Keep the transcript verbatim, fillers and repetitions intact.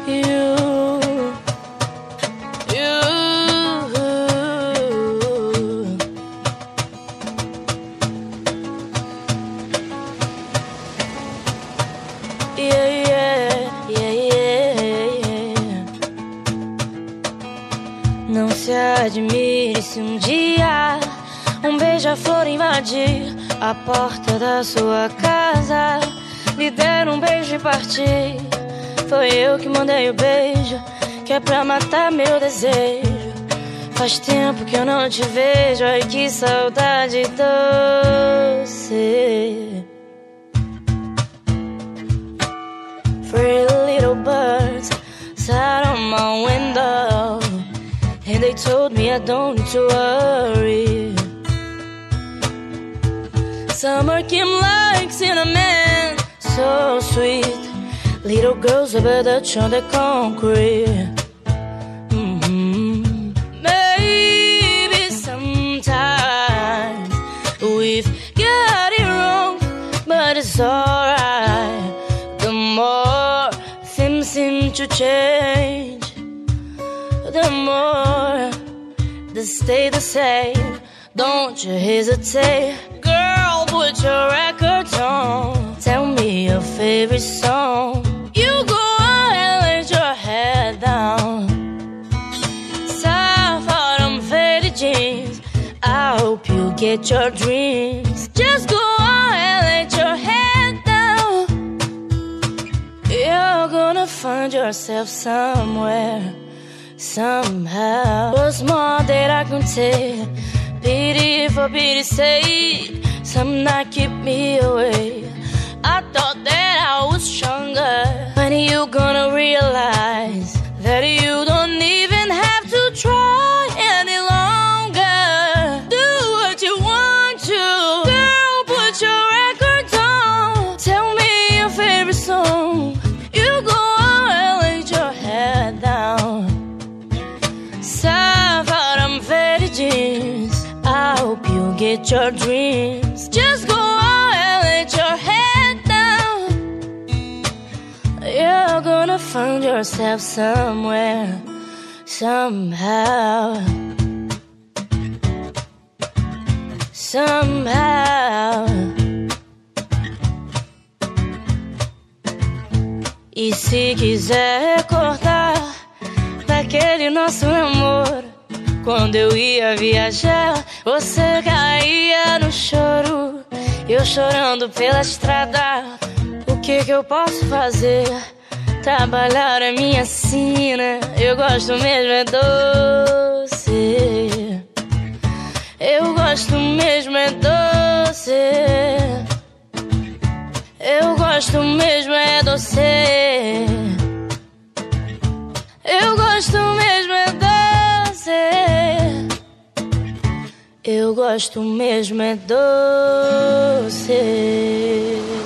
you, you. Yeah, yeah, yeah, yeah, yeah. Não se admire se um dia um beija-flor invadir a porta da sua casa, lhe der um beijo e partir. Foi eu que mandei o beijo, que é pra matar meu desejo. Faz tempo que eu não te vejo, ai que saudade doce. Three little birds sat on my window, and they told me I don't need to worry. Summer came like cinnamon, so sweet. Little girls over the on the concrete. Mm-hmm. Maybe sometimes we've got it wrong, but it's alright. The more things seem to change, the more they stay the same. Don't you hesitate, girl, put your records on. Tell me your favorite song. You go on and let your head down. Soft autumn faded jeans, I hope you get your dreams. Just go on and let your head down. You're gonna find yourself somewhere, somehow. What's more that I can take? Pity for pity's sake, some night keep me away. I thought that I was stronger. When you gonna realize that you don't even have to try any longer? Do what you want to, girl, put your records on. Tell me your favorite song. You go on and lay your head down. Soft autumn faded jeans, I hope you get your dreams. Just go on and let your head down. You're gonna find yourself somewhere, somehow, somehow. E se quiser recordar daquele nosso namoro, quando eu ia viajar, você caía no choro, eu chorando pela estrada. O que que eu posso fazer? Trabalhar é minha sina, eu gosto mesmo é doce. Eu gosto mesmo é doce. Eu gosto mesmo é doce. Eu gosto mesmo é doce. Eu gosto mesmo é doce.